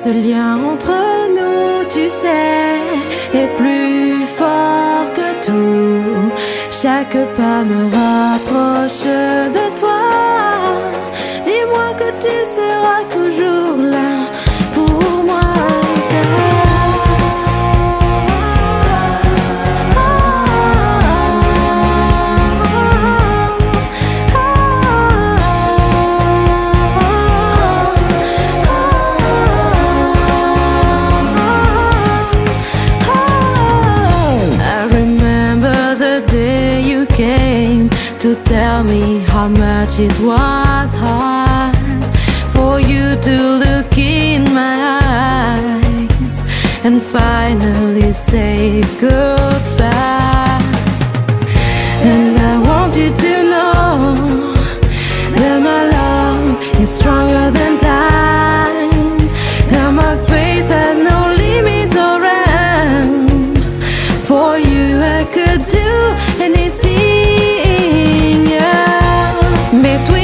Ce lien entre nous, tu sais, est plus fort que tout. Chaque pas me rapproche de toi. Dis-moi que tu seras toujours là pour moi. To tell me how much it was hard for you to look in my eyes and finally say goodbye. And I want you to know that my love is stronger than time, and my faith has no limit or end. For you I could do anything. Between